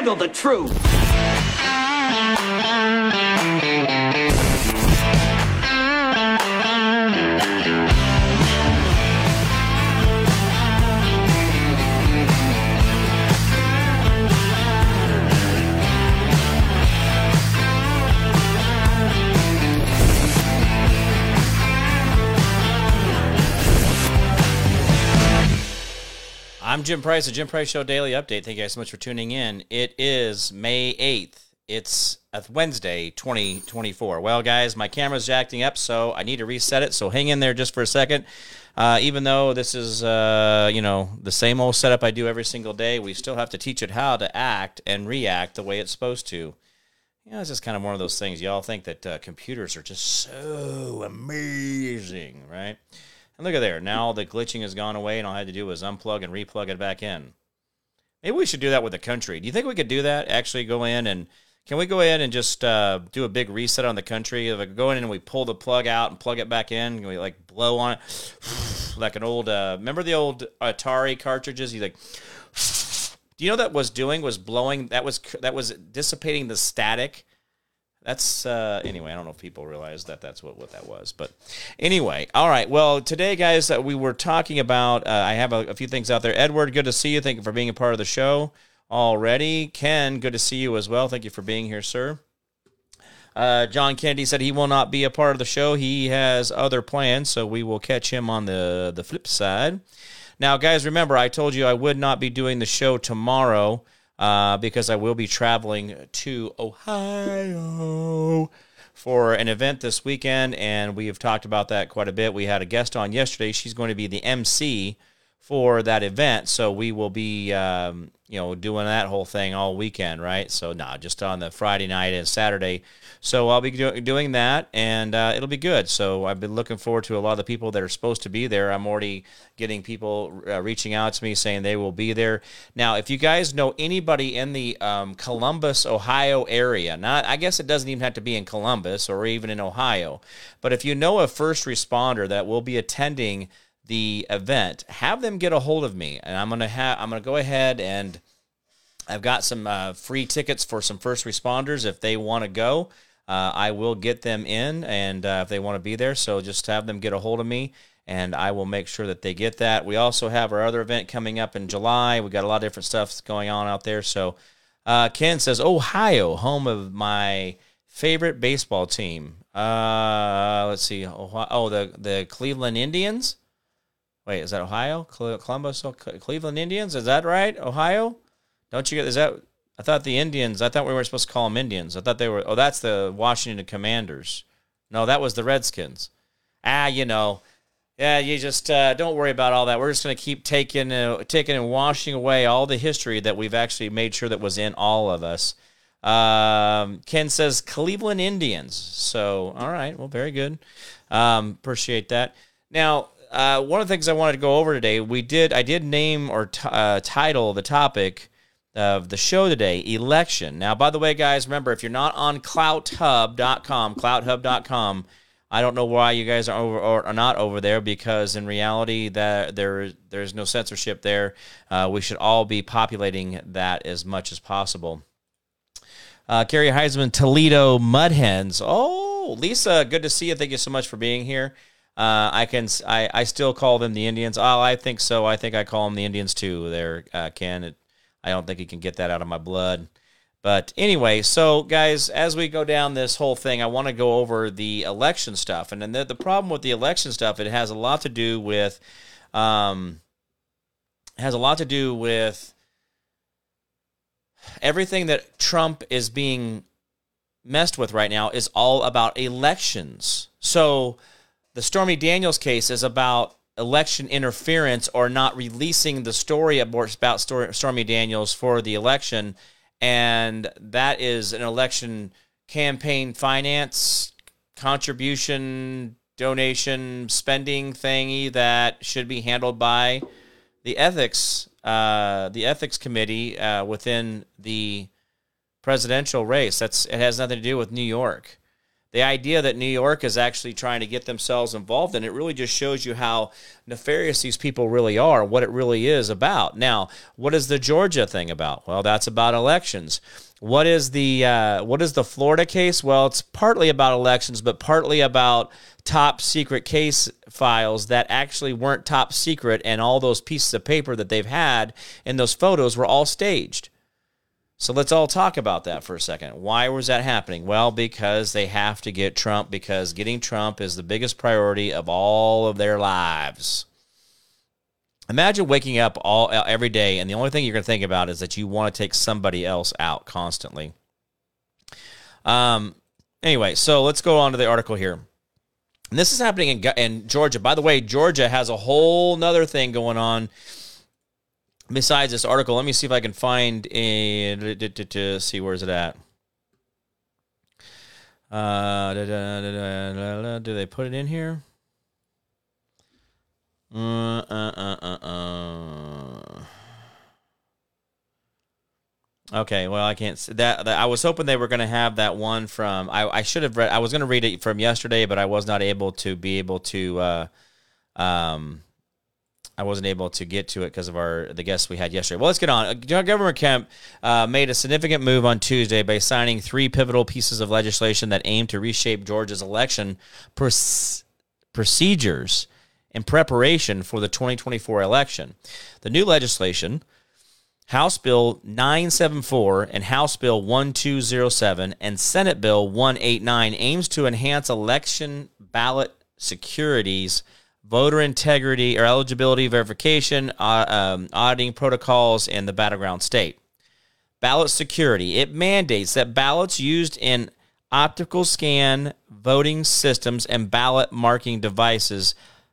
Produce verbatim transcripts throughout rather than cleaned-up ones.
handle the truth. I'm Jim Price, the Jim Price Show Daily Update. Thank you guys so much for tuning in. It is May eighth. It's a Wednesday, twenty twenty-four. Well, guys, my camera's acting up, so I need to reset it, so hang in there just for a second. Uh, even though this is, uh, you know, the same old setup I do every single day, we still have to teach it how to act and react the way it's supposed to. You know, it's just kind of one of those things. Y'all think that uh, computers are just so amazing, right? And look at there. Now the glitching has gone away, and all I had to do was unplug and replug it back in. Maybe we should do that with the country. Do you think we could do that? Actually go in and, can we go in and just uh, do a big reset on the country? If we go in and we pull the plug out and plug it back in, and we like blow on it, like an old, uh, remember the old Atari cartridges? You like, do you know that was doing, was blowing, that was, that was dissipating the static. That's, uh, anyway, I don't know if people realize that that's what, what that was. But anyway, all right. Well, today, guys, uh, we were talking about, uh, I have a, a few things out there. Edward, good to see you. Thank you for being a part of the show already. Ken, good to see you as well. Thank you for being here, sir. Uh, John Kennedy said he will not be a part of the show. He has other plans, so we will catch him on the, the flip side. Now, guys, remember, I told you I would not be doing the show tomorrow. Uh, because I will be traveling to Ohio for an event this weekend, and we have talked about that quite a bit. We had a guest on yesterday. She's going to be the M C for that event, so we will be, um, you know, doing that whole thing all weekend, right? So, no, nah, just on the Friday night and Saturday. So I'll be do- doing that, and uh, it'll be good. So I've been looking forward to a lot of the people that are supposed to be there. I'm already getting people uh, reaching out to me saying they will be there. Now, if you guys know anybody in the um, Columbus, Ohio area, not I guess it doesn't even have to be in Columbus or even in Ohio, but if you know a first responder that will be attending the event, have them get a hold of me, and I'm gonna have I'm gonna go ahead and I've got some uh, free tickets for some first responders if they want to go. Uh, I will get them in, and uh, if they want to be there, so just have them get a hold of me, and I will make sure that they get that. We also have our other event coming up in July. We got a lot of different stuff going on out there. So uh, Ken says, Ohio, home of my favorite baseball team. Uh, let's see. Ohio, oh, the, the Cleveland Indians? Wait, is that Ohio? Columbus, Cleveland Indians? Is that right? Ohio? Don't you get, is that, I thought the Indians, I thought we were supposed to call them Indians. I thought they were, oh, that's the Washington Commanders. No, that was the Redskins. Ah, you know, yeah, you just uh, don't worry about all that. We're just going to keep taking, uh, taking and washing away all the history that we've actually made sure that was in all of us. Um, Ken says Cleveland Indians. So, all right, well, very good. Um, appreciate that. Now, uh, one of the things I wanted to go over today, we did, I did name or t- uh, title the topic of the show today, election. Now, by the way, guys, remember, if you're not on clout hub dot com, clout hub dot com, I don't know why you guys are over or are not over there, because in reality, that there there's no censorship there. Uh, we should all be populating that as much as possible. Uh, Carrie Heisman, Toledo Mudhens. Oh, Lisa, good to see you. Thank you so much for being here. Uh, I can I, I still call them the Indians. Oh, I think so. I think I call them the Indians too. There, uh, Ken. It, I don't think you can get that out of my blood. But anyway, so guys, as we go down this whole thing, I want to go over the election stuff. And then the, the problem with the election stuff, it has a lot to do with, um, it has a lot to do with everything that Trump is being messed with right now is all about elections. So the Stormy Daniels case is about election interference or not releasing the story about Stormy Daniels for the election, and that is an election campaign finance contribution donation spending thingy that should be handled by the ethics uh, the ethics committee uh, within the presidential race. That's it has nothing to do with New York. The idea that New York is actually trying to get themselves involved in it really just shows you how nefarious these people really are, what it really is about. Now, what is the Georgia thing about? Well, that's about elections. What is the uh, what is the Florida case? Well, it's partly about elections, but partly about top secret case files that actually weren't top secret, and all those pieces of paper that they've had in those photos were all staged. So let's all talk about that for a second. Why was that happening? Well, because they have to get Trump, because getting Trump is the biggest priority of all of their lives. Imagine waking up all every day, and the only thing you're going to think about is that you want to take somebody else out constantly. Um. Anyway, so let's go on to the article here. And this is happening in, in Georgia. By the way, Georgia has a whole nother thing going on besides this article. Let me see if I can find a, to see where's it at. Uh, da, da, da, da, da, da, do they put it in here? Uh, uh, uh, uh, uh. Okay, well, I can't see that, that. I was hoping they were going to have that one from. I, I should have read. I was going to read it from yesterday, but I was not able to be able to. Uh, um. I wasn't able to get to it because of our the guests we had yesterday. Well, let's get on. Governor Kemp uh, made a significant move on Tuesday by signing three pivotal pieces of legislation that aim to reshape Georgia's election pr- procedures in preparation for the twenty twenty-four election. The new legislation, House Bill nine seventy-four and House Bill twelve oh seven and Senate Bill one eighty-nine, aims to enhance election ballot securities, voter integrity or eligibility verification, uh, um, auditing protocols in the battleground state. Ballot security. It mandates that ballots used in optical scan voting systems and ballot marking devices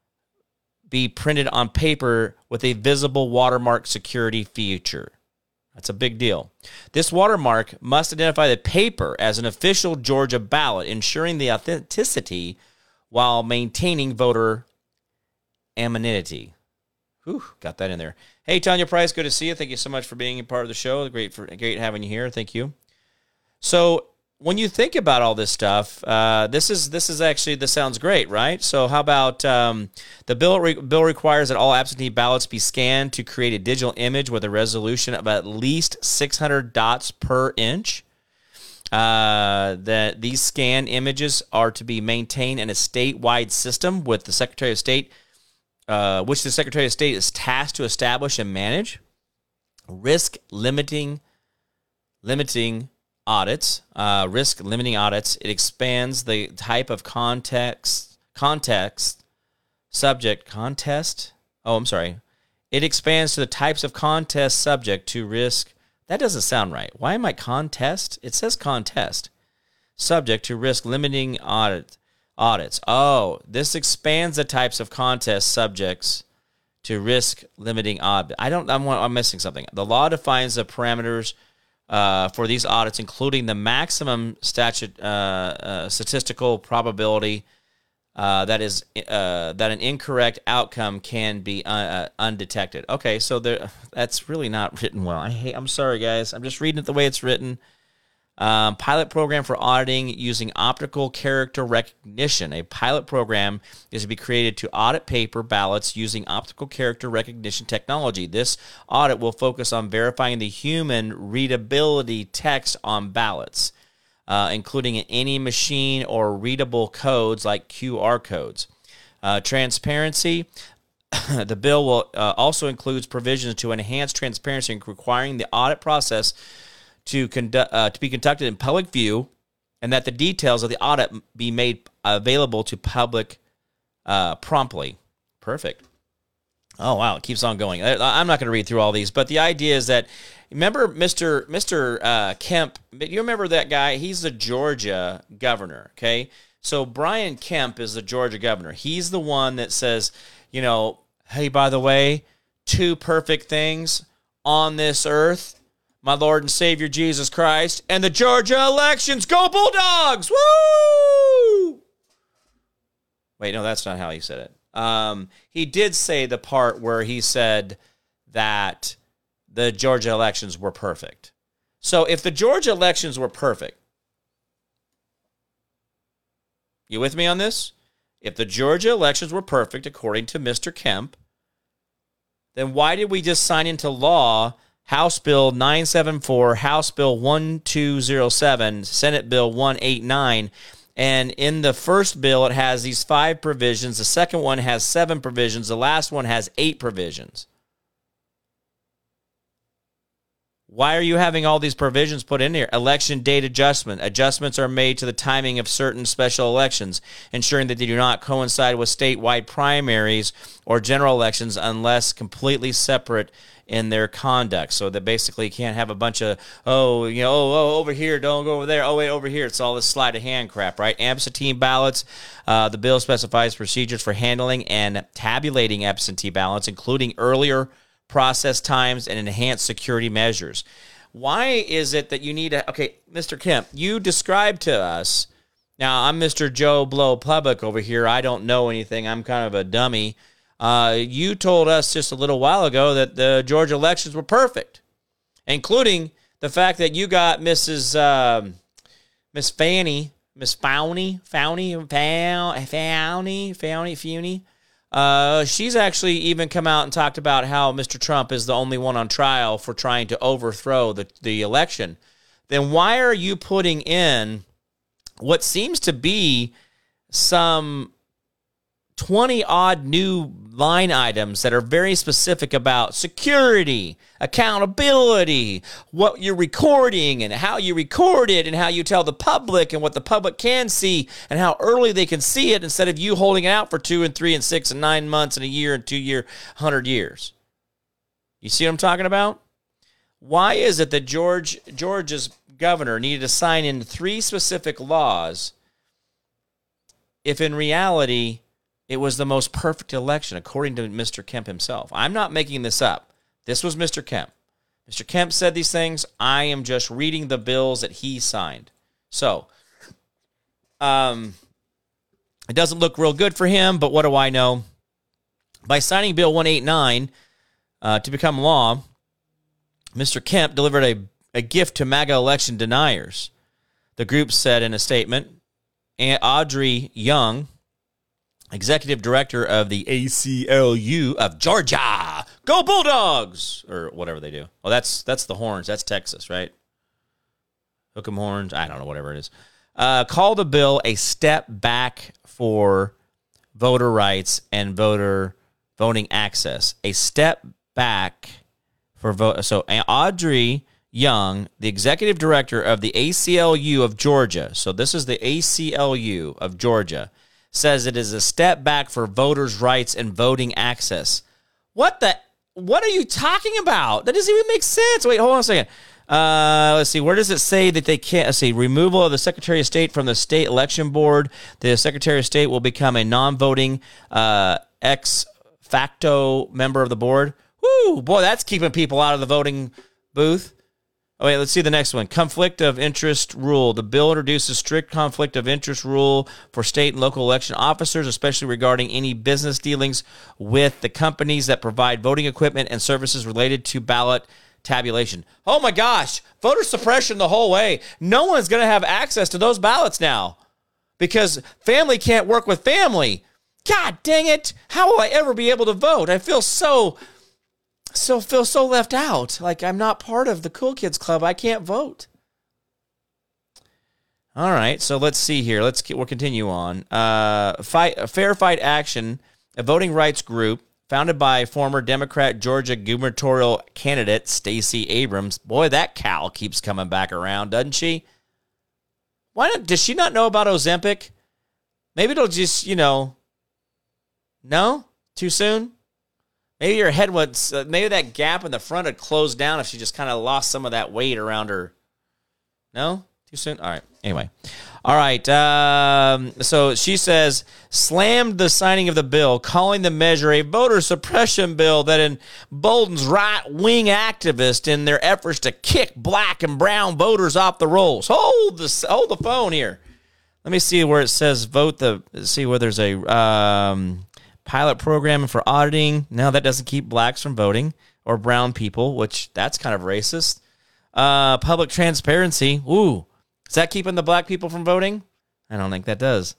be printed on paper with a visible watermark security feature. That's a big deal. This watermark must identify the paper as an official Georgia ballot, ensuring the authenticity while maintaining voter anonymity. Whew, got that in there. Hey, Tanya Price, good to see you. Thank you so much for being a part of the show. Great for great having you here. Thank you. So when you think about all this stuff, uh, this is this is actually this sounds great, right? So how about um, the bill? Re- bill requires that all absentee ballots be scanned to create a digital image with a resolution of at least six hundred dots per inch. Uh, that these scan images are to be maintained in a statewide system with the Secretary of State. Uh, which the Secretary of State is tasked to establish and manage. Risk limiting, limiting audits. Uh, risk limiting audits. It expands the type of context, context, subject, contest. Oh, I'm sorry. It expands to the types of contest subject to risk. That doesn't sound right. Why am I contest? It says contest. Subject to risk limiting audit. Audits. Oh, this expands the types of contest subjects to risk limiting audit. I don't. I'm, I'm missing something. The law defines the parameters uh, for these audits, including the maximum statute, uh, uh, statistical probability uh, that is uh, that an incorrect outcome can be uh, uh, undetected. Okay, so there. That's really not written well. I hate. I'm sorry, guys. I'm just reading it the way it's written. Um, pilot program for auditing using optical character recognition. A pilot program is to be created to audit paper ballots using optical character recognition technology. This audit will focus on verifying the human readability text on ballots, uh, including any machine or readable codes like Q R codes. Uh, transparency. The bill will uh, also includes provisions to enhance transparency, requiring the audit process to conduct uh, to be conducted in public view, and that the details of the audit be made available to public uh, promptly. Perfect. Oh wow, it keeps on going. I'm not going to read through all these, but the idea is that remember Mister Mister Uh, Kemp. You remember that guy? He's the Georgia governor. Okay, so Brian Kemp is the Georgia governor. He's the one that says, you know, hey, by the way, two perfect things on this earth. My Lord and Savior Jesus Christ, and the Georgia elections. Go Bulldogs! Woo! Wait, no, that's not how he said it. Um, he did say the part where he said that the Georgia elections were perfect. So if the Georgia elections were perfect, You with me on this? If the Georgia elections were perfect, according to Mister Kemp, then why did we just sign into law House Bill nine seventy-four, House Bill twelve oh seven, Senate Bill one eighty-nine, and in the first bill it has these five provisions, the second one has seven provisions, the last one has eight provisions? Why are you having all these provisions put in here? Election date adjustment. Adjustments are made to the timing of certain special elections, ensuring that they do not coincide with statewide primaries or general elections unless completely separate in their conduct. So that basically you can't have a bunch of, oh, you know, oh, oh, over here, don't go over there. Oh, wait, over here. It's all this sleight of hand crap, right? Absentee ballots. Uh, the bill specifies procedures for handling and tabulating absentee ballots, including earlier process times and enhanced security measures. Why is it that you need to, okay, Mister Kemp, you described to us, now I'm Mister Joe Blow Public over here, I don't know anything, I'm kind of a dummy. Uh, you told us just a little while ago that the Georgia elections were perfect, including the fact that you got Missus Um, Miss Fanny, Miss Fowney, Fowney, Fowney, Fowney, Fowney, Fowney, Uh, she's actually even come out and talked about how Mister Trump is the only one on trial for trying to overthrow the, the election. Then why are you putting in what seems to be some twenty-odd new line items that are very specific about security, accountability, what you're recording and how you record it and how you tell the public and what the public can see and how early they can see it instead of you holding it out for two and three and six and nine months and a year and two year, hundred years. You see what I'm talking about? Why is it that George Georgia's governor needed to sign in three specific laws if in reality it was the most perfect election, according to Mister Kemp himself? I'm not making this up. This was Mister Kemp. Mister Kemp said these things. I am just reading the bills that he signed. So, um, it doesn't look real good for him, but what do I know? By signing Bill one eighty-nine uh, to become law, Mister Kemp delivered a, a gift to MAGA election deniers. The group said in a statement, Audrey Young, executive director of the A C L U of Georgia, go Bulldogs, or whatever they do. Oh, that's that's the horns. That's Texas, right? Hook 'em horns. I don't know, whatever it is. Uh, called the bill a step back for voter rights and voter voting access. A step back for vote. So Audrey Young, the executive director of the A C L U of Georgia. So this is the A C L U of Georgia. Says it is a step back for voters' rights and voting access. What the? What are you talking about? That doesn't even make sense. Wait, hold on a second. Uh, let's see. Where does it say that they can't? Let's see. Removal of the Secretary of State from the state election board. The Secretary of State will become a non-voting uh, ex facto member of the board. Woo, boy, that's keeping people out of the voting booth. Oh, wait, let's see the next one. Conflict of interest rule. The bill introduces strict conflict of interest rule for state and local election officers, especially regarding any business dealings with the companies that provide voting equipment and services related to ballot tabulation. Oh, my gosh. Voter suppression the whole way. No one's going to have access to those ballots now because family can't work with family. God dang it. How will I ever be able to vote? I feel so... So feel so left out. Like I'm not part of the cool kids club. I can't vote. All right, so let's see here. Let's get, we'll continue on. Uh, fight, Fair Fight Action, a voting rights group founded by former Democrat Georgia gubernatorial candidate Stacey Abrams. Boy, that cow keeps coming back around, doesn't she? Why not? Does she not know about Ozempic? Maybe it'll just, you know, no? Too soon? Maybe her head was, uh, maybe that gap in the front had closed down if she just kind of lost some of that weight around her. No? Too soon? All right. Anyway. All right. Um, so she says, slammed the signing of the bill, calling the measure a voter suppression bill that emboldens right-wing activists in their efforts to kick black and brown voters off the rolls. Hold the, hold the phone here. Let me see where it says vote the, see where there's a... Um, pilot program for auditing. No, that doesn't keep blacks from voting or brown people, which that's kind of racist. Uh, public transparency. Ooh, is that keeping the black people from voting? I don't think that does.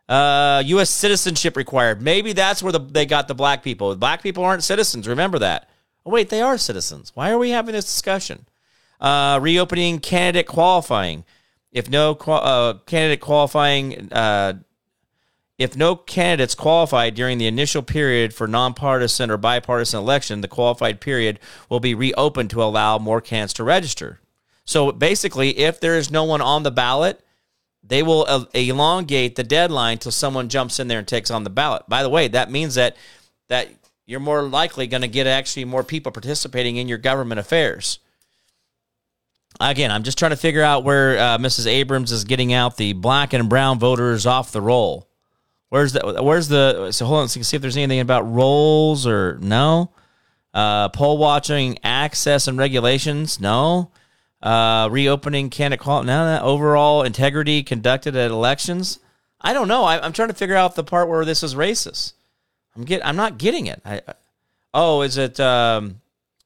Uh, U S citizenship required. Maybe that's where the, they got the black people. Black people aren't citizens. Remember that. Oh, wait, they are citizens. Why are we having this discussion? Uh, reopening candidate qualifying. If no uh, candidate qualifying, uh, if no candidates qualified during the initial period for nonpartisan or bipartisan election, the qualified period will be reopened to allow more candidates to register. So basically, if there is no one on the ballot, they will elongate the deadline till someone jumps in there and takes on the ballot. By the way, that means that that you're more likely going to get actually more people participating in your government affairs. Again, I'm just trying to figure out where uh, Missus Abrams is getting out the black and brown voters off the roll. Where's the, where's the, so hold on, so you can see if there's anything about rolls or no. Uh, poll watching access and regulations, no. Uh, reopening candidate call, no, no. Overall integrity conducted at elections. I don't know. I, I'm trying to figure out the part where this is racist. I'm get, I'm not getting it. I, I, oh, is it, um,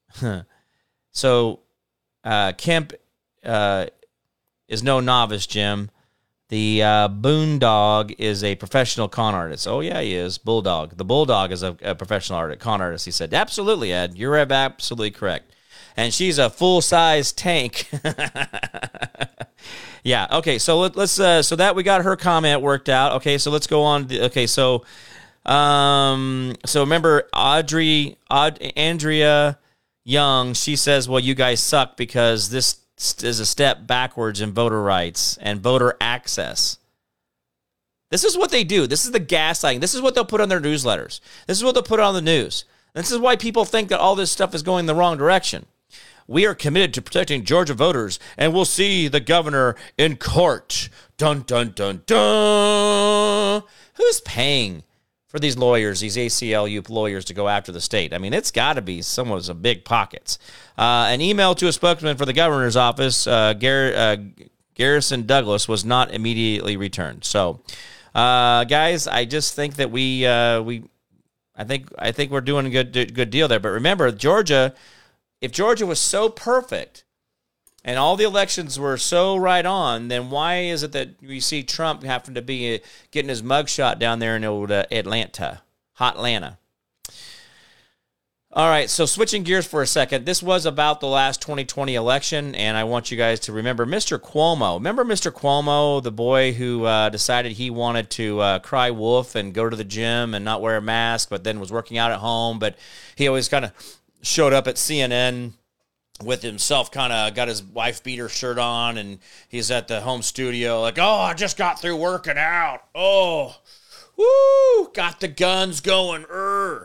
so uh, Kemp uh, is no novice, Jim. The uh, Boondog is a professional con artist. Oh, yeah, he is. Bulldog. The Bulldog is a, a professional art, con artist, he said. Absolutely, Ed. You're absolutely correct. And she's a full-size tank. Yeah, okay, so let, let's, uh, so that we got her comment worked out. Okay, so let's go on. Okay, so, um, so remember Audrey, Aud, Andrea Young, she says, well, you guys suck because this is a step backwards in voter rights and voter access. This is what they do. This is the gaslighting. This is what they'll put on their newsletters. This is what they'll put on the news. This is why people think that all this stuff is going the wrong direction. We are committed to protecting Georgia voters, and we'll see the governor in court. Dun, dun, dun, dun. Who's paying for these lawyers, these A C L U lawyers, to go after the state? I mean, it's got to be someone with some big pockets. Uh, an email to a spokesman for the governor's office, uh, Gar- uh, Garrison Douglas, was not immediately returned. So, uh, guys, I just think that we uh, we, I think I think we're doing a good good deal there. But remember, Georgia, if Georgia was so perfect and all the elections were so right on, then why is it that we see Trump having to be uh, getting his mugshot down there in old uh, Atlanta, hot Atlanta? All right, so switching gears for a second, this was about the last twenty twenty election, and I want you guys to remember Mister Cuomo. Remember Mister Cuomo, the boy who uh, decided he wanted to uh, cry wolf and go to the gym and not wear a mask, but then was working out at home, but he always kind of showed up at C N N with himself, kind of got his wife beater shirt on, and he's at the home studio like, oh, I just got through working out. Oh, woo, got the guns going. Urgh.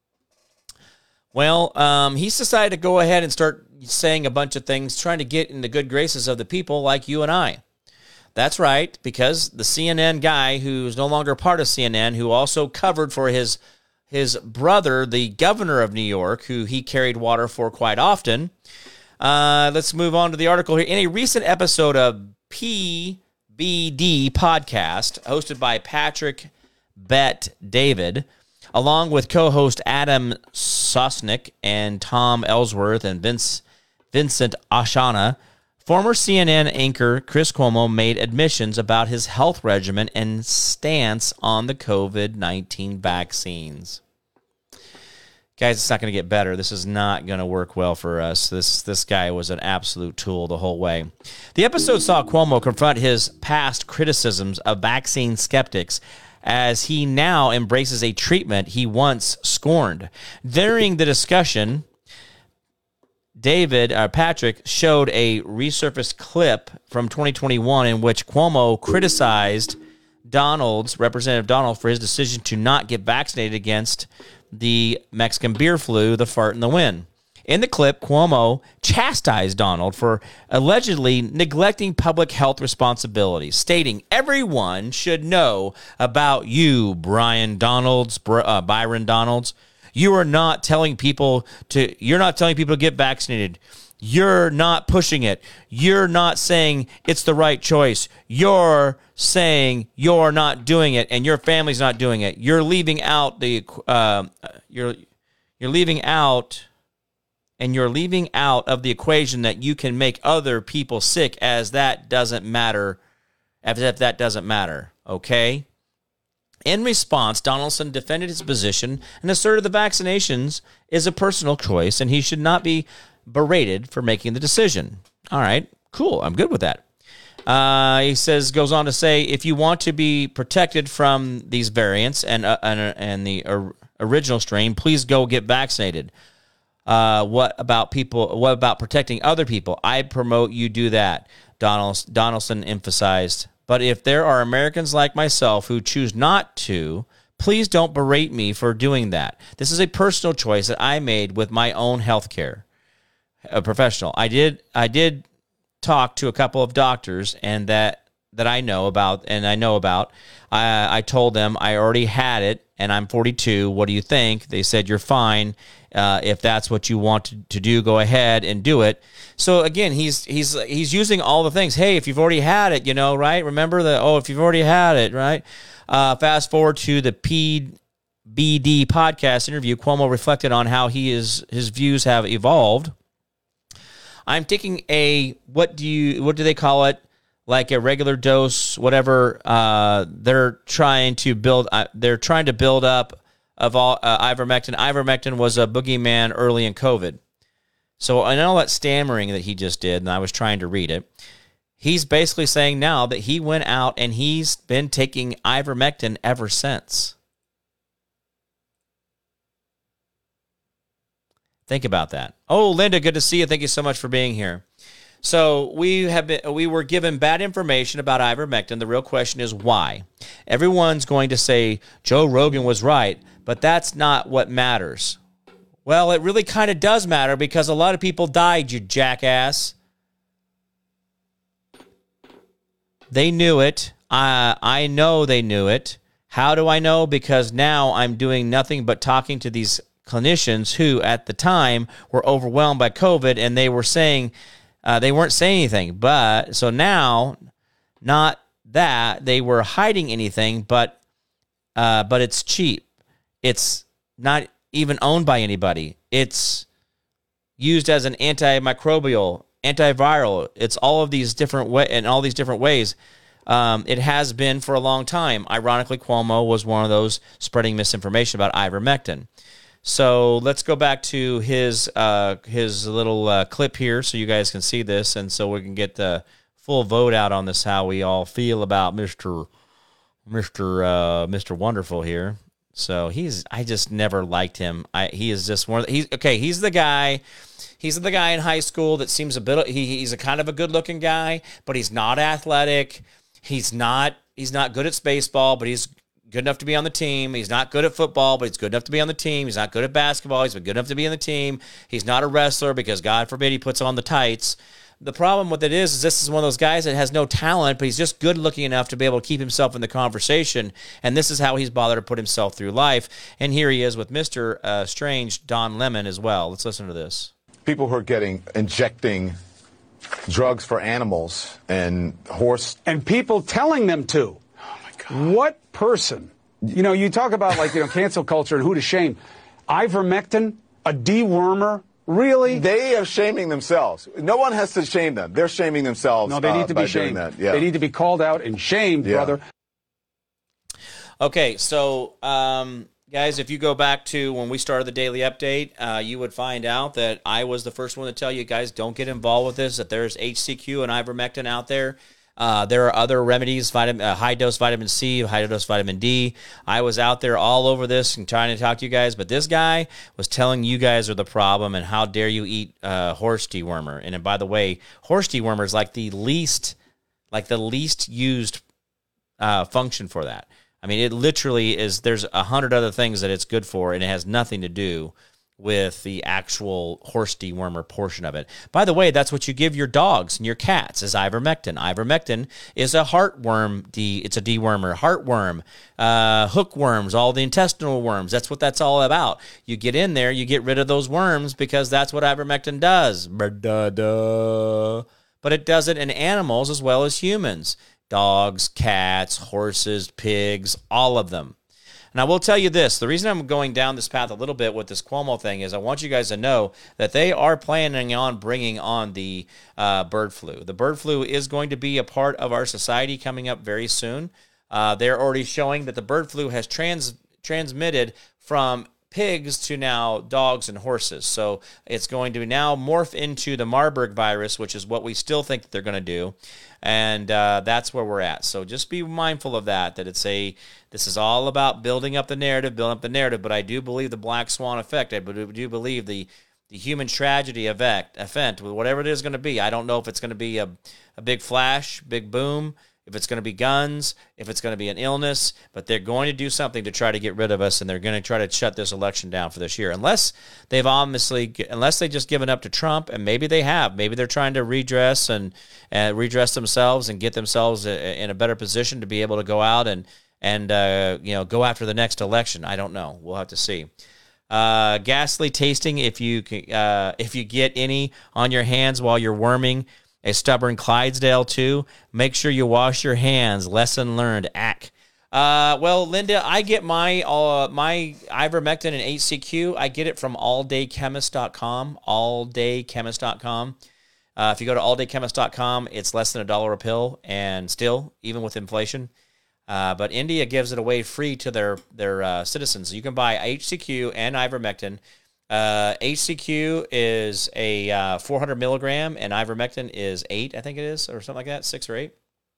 Well, um, he's decided to go ahead and start saying a bunch of things, trying to get in the good graces of the people like you and I. That's right, because the C N N guy who's no longer part of C N N, who also covered for his his brother, the governor of New York, who he carried water for quite often. Uh, let's move on to the article here. In a recent episode of P B D podcast, hosted by Patrick Bet David, along with co-host Adam Sosnick and Tom Ellsworth and Vince, Vincent Ashana, former C N N anchor Chris Cuomo made admissions about his health regimen and stance on the covid nineteen vaccines. Guys, it's not going to get better. This is not going to work well for us. This this guy was an absolute tool the whole way. The episode saw Cuomo confront his past criticisms of vaccine skeptics as he now embraces a treatment he once scorned. During the discussion, David, uh, Patrick, showed a resurfaced clip from twenty twenty-one in which Cuomo criticized Donald's, Representative Donald, for his decision to not get vaccinated against the Mexican beer flu, the fart in the wind. In the clip, Cuomo chastised Donald for allegedly neglecting public health responsibilities, stating, everyone should know about you, Brian Donalds, uh, Byron Donalds. You are not telling people to, you're not telling people to get vaccinated. You're not pushing it. You're not saying it's the right choice. You're saying you're not doing it and your family's not doing it. You're leaving out the, uh, you're, you're leaving out and you're leaving out of the equation that you can make other people sick, as that doesn't matter, as if that doesn't matter, okay? In response, Donaldson defended his position and asserted the vaccinations is a personal choice and he should not be berated for making the decision. All right, cool. I'm good with that. Uh, he says, goes on to say, if you want to be protected from these variants and uh, and, uh, and the uh, original strain, please go get vaccinated. Uh, what about people? What about protecting other people? I promote you do that, Donald, Donaldson emphasized. But if there are Americans like myself who choose not to, please don't berate me for doing that. This is a personal choice that I made with my own health care. A professional. I did. I did. talk to a couple of doctors and that that I know about and I know about. I I told them I already had it and I'm forty-two. What do you think? They said you're fine. Uh, if that's what you want to, to do, go ahead and do it. So again, he's he's he's using all the things. Hey, if you've already had it, you know, right? Remember the oh, if you've already had it, right? Uh, fast forward to the P B D podcast interview. Cuomo reflected on how he is his views have evolved. I'm taking a, what do you, what do they call it? Like a regular dose, whatever. Uh, they're trying to build, uh, they're trying to build up of all uh, ivermectin. Ivermectin was a boogeyman early in COVID. So I know that stammering that he just did, and I was trying to read it. He's basically saying now that he went out and he's been taking ivermectin ever since. Think about that. Oh, Linda, good to see you. Thank you so much for being here. So we have been, we were given bad information about ivermectin. The real question is why? Everyone's going to say Joe Rogan was right, but that's not what matters. Well, it really kind of does matter because a lot of people died, you jackass. They knew it. I I know they knew it. How do I know? Because now I'm doing nothing but talking to these clinicians who at the time were overwhelmed by COVID and they were saying, uh, they weren't saying anything. But so now, not that they were hiding anything, but uh, but it's cheap. It's not even owned by anybody. It's used as an antimicrobial, antiviral. It's all of these different way in all these different ways. Um, it has been for a long time. Ironically, Cuomo was one of those spreading misinformation about ivermectin. So let's go back to his uh, his little uh, clip here so you guys can see this, and so we can get the full vote out on this, how we all feel about Mister Mister Uh, Mister Wonderful here. So he's I just never liked him. I he is just one of the, he's okay. He's the guy. He's the guy in high school that seems a bit. He, he's a kind of a good looking guy, but he's not athletic. He's not he's not good at baseball, but he's good enough to be on the team. He's not good at football, but he's good enough to be on the team. He's not good at basketball. He's good enough to be on the team. He's not a wrestler because, God forbid, he puts on the tights. The problem with it is, is this is one of those guys that has no talent, but he's just good looking enough to be able to keep himself in the conversation. And this is how he's bothered to put himself through life. And here he is with Mister Uh, Strange, Don Lemon, as well. Let's listen to this. People who are getting, injecting drugs for animals and horse. And people telling them to. Oh, my God. What person, you know, you talk about, like, you know, cancel culture and who to shame. Ivermectin, a dewormer, really? They are shaming themselves. No one has to shame them. They're shaming themselves. No, they need to uh, be shamed. That. Yeah. They need to be called out and shamed, yeah. brother. Okay, so, um, guys, if you go back to when we started the Daily Update, uh, you would find out that I was the first one to tell you guys don't get involved with this, that there's H C Q and ivermectin out there. Uh, there are other remedies, vitamin, uh, high-dose vitamin C, high-dose vitamin D. I was out there all over this and trying to talk to you guys, but this guy was telling you guys are the problem and how dare you eat uh, horse dewormer. And, and by the way, horse dewormer is like the least, like the least used uh, function for that. I mean, it literally is, there's a hundred other things that it's good for, and it has nothing to do with the actual horse dewormer portion of it. By the way, that's what you give your dogs and your cats is ivermectin. Ivermectin is a heartworm. De- it's a dewormer. Heartworm, uh, hookworms, all the intestinal worms. That's what that's all about. You get in there, you get rid of those worms because that's what ivermectin does. But it does it in animals as well as humans. Dogs, cats, horses, pigs, all of them. And I will tell you this, the reason I'm going down this path a little bit with this Cuomo thing is I want you guys to know that they are planning on bringing on the uh, bird flu. The bird flu is going to be a part of our society coming up very soon. Uh, they're already showing that the bird flu has trans transmitted from pigs to now dogs and horses. So it's going to now morph into the Marburg virus, which is what we still think that they're going to do. And uh, that's where we're at. So just be mindful of that, that it's a, this is all about building up the narrative, building up the narrative. But I do believe the black swan effect. I do believe the, the human tragedy event, event, whatever it is going to be. I don't know if it's going to be a, a big flash, big boom, if it's going to be guns, if it's going to be an illness, but they're going to do something to try to get rid of us, and they're going to try to shut this election down for this year. Unless they've obviously, unless they just given up to Trump, and maybe they have. Maybe they're trying to redress and, and redress themselves and get themselves in a better position to be able to go out and, and uh, you know, go after the next election. I don't know. We'll have to see. Uh, ghastly tasting if you, uh, if you get any on your hands while you're worming a stubborn Clydesdale too. Make sure you wash your hands. Lesson learned. Ack. Uh, well, Linda, I get my uh, my ivermectin and H C Q. I get it from all day chemist dot com. all day chemist dot com. Uh, if you go to all day chemist dot com, it's less than a dollar a pill, and still, even with inflation. Uh, but India gives it away free to their their uh, citizens. You can buy H C Q and ivermectin. Uh, H C Q is a uh, four hundred milligram, and ivermectin is eight, I think it is, or something like that, six or eight.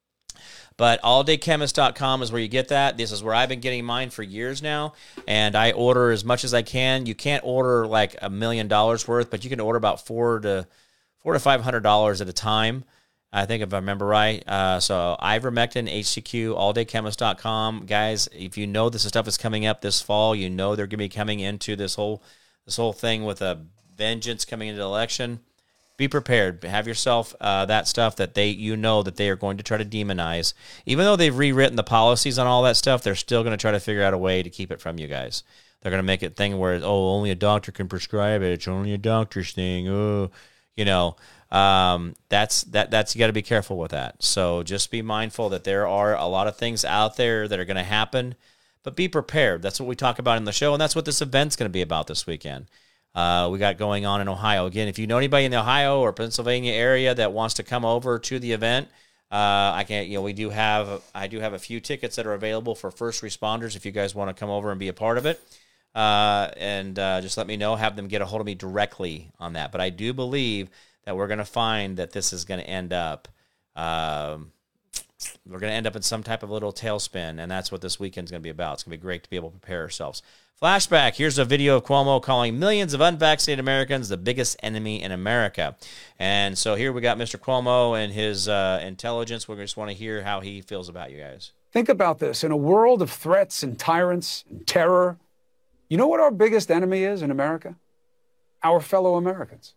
But all day chemist dot com is where you get that. This is where I've been getting mine for years now, and I order as much as I can. You can't order like a million dollars worth, but you can order about four to four to five hundred dollars at a time, I think, if I remember right. Uh, so ivermectin, H C Q, all day chemist dot com. Guys, if you know this stuff is coming up this fall, you know they're going to be coming into this whole This whole thing with a vengeance coming into the election. Be prepared. Have yourself uh, that stuff that they, you know, that they are going to try to demonize. Even though they've rewritten the policies on all that stuff, they're still going to try to figure out a way to keep it from you guys. They're going to make it a thing where, oh, only a doctor can prescribe it. It's only a doctor's thing. Oh, you know, um, that's that. That's you got to be careful with that. So just be mindful that there are a lot of things out there that are going to happen. But be prepared. That's what we talk about in the show, and that's what this event's going to be about this weekend. Uh, we got going on in Ohio. Again, if you know anybody in the Ohio or Pennsylvania area that wants to come over to the event, uh, I can. You know, we do have. I do have a few tickets that are available for first responders. If you guys want to come over and be a part of it, uh, and uh, just let me know. Have them get a hold of me directly on that. But I do believe that we're going to find that this is going to end up. Um, We're going to end up in some type of little tailspin, and that's what this weekend's going to be about. It's going to be great to be able to prepare ourselves. Flashback, here's a video of Cuomo calling millions of unvaccinated Americans the biggest enemy in America. And so here we got Mister Cuomo and his uh, intelligence. We just want to hear how he feels about you guys. Think about this. In a world of threats and tyrants and terror, you know what our biggest enemy is in America? Our fellow Americans.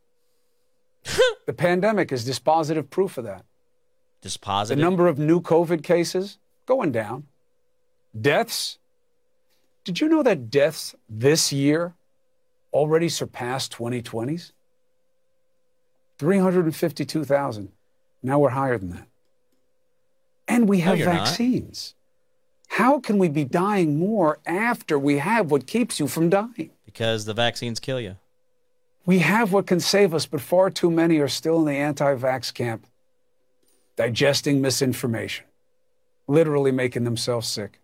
The pandemic is dispositive proof of that. Dispositive? The number of new COVID cases going down. Deaths. Did you know that deaths this year already surpassed twenty twenty's? three hundred fifty-two thousand. Now we're higher than that. And we have no, vaccines. Not. How can we be dying more after we have what keeps you from dying? Because the vaccines kill you. We have what can save us, but far too many are still in the anti-vax camp, digesting misinformation, literally making themselves sick.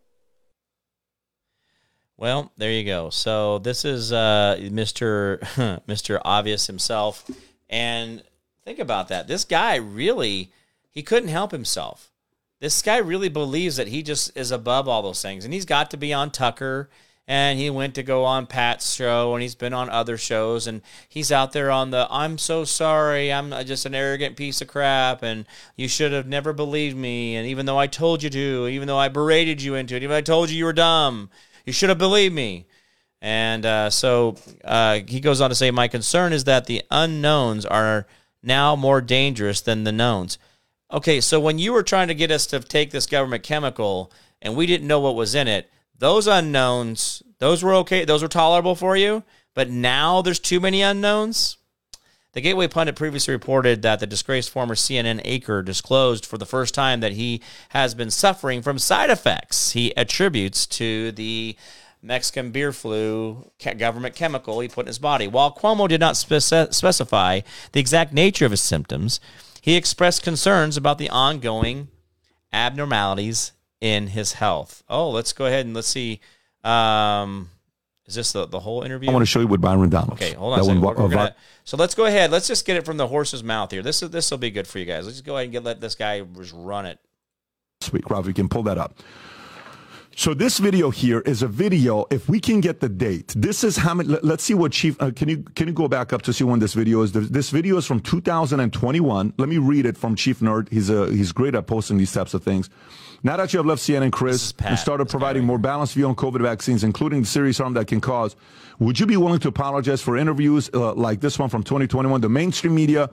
Well, there you go. So this is uh, Mister Mister Obvious himself. And think about that. This guy really, he couldn't help himself. This guy really believes that he just is above all those things. And he's got to be on Tucker. And he went to go on Pat's show, and he's been on other shows, and he's out there on the, I'm so sorry, I'm just an arrogant piece of crap, and you should have never believed me, and even though I told you to, even though I berated you into it, even though I told you you were dumb, you should have believed me. And uh, so uh, he goes on to say, my concern is that the unknowns are now more dangerous than the knowns. Okay, so when you were trying to get us to take this government chemical, and we didn't know what was in it, those unknowns, those were okay, those were tolerable for you, but now there's too many unknowns? The Gateway Pundit previously reported that the disgraced former C N N anchor disclosed for the first time that he has been suffering from side effects he attributes to the Mexican beer flu government chemical he put in his body. While Cuomo did not spec- specify the exact nature of his symptoms, he expressed concerns about the ongoing abnormalities in his health. Oh, let's go ahead and let's see. Um, is this the, the whole interview? I want to show you with Byron Donalds. Okay, hold on that a second. One, We're, we're gonna, so let's go ahead. Let's just get it from the horse's mouth here. This this will be good for you guys. Let's just go ahead and get let this guy just run it. Sweet, Rob, you can pull that up. So this video here is a video. If we can get the date, this is how many. Let, let's see what Chief. Uh, can you can you go back up to see when this video is? This video is from two thousand twenty-one. Let me read it from Chief Nerd. He's a he's great at posting these types of things. Now that you have left C N N, Chris, and started providing more balanced view on COVID vaccines, including the serious harm that can cause, would you be willing to apologize for interviews uh, like this one from twenty twenty-one? The mainstream media